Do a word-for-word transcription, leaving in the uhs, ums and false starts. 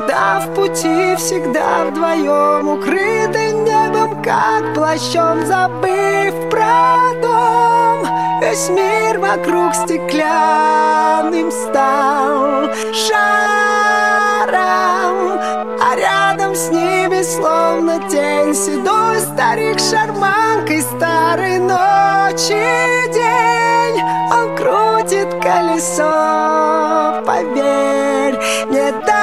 всегда в пути, всегда вдвоем, укрыты небом, как плащом, забыв про дом. Весь мир вокруг стеклянным стал шаром, а рядом с ними словно тень седой старик с шарманкой старой ночи день. Он крутит колесо, поверь, не дай